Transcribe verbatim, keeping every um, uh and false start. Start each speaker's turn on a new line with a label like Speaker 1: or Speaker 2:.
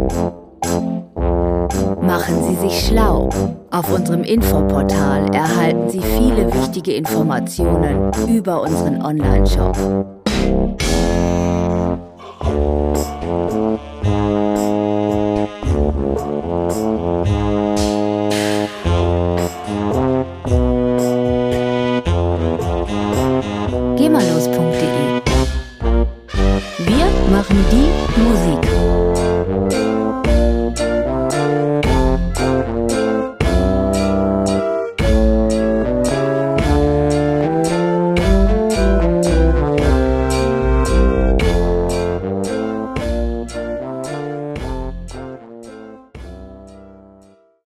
Speaker 1: Machen Sie sich schlau. Auf unserem Infoportal erhalten Sie viele wichtige Informationen über unseren Online-Shop.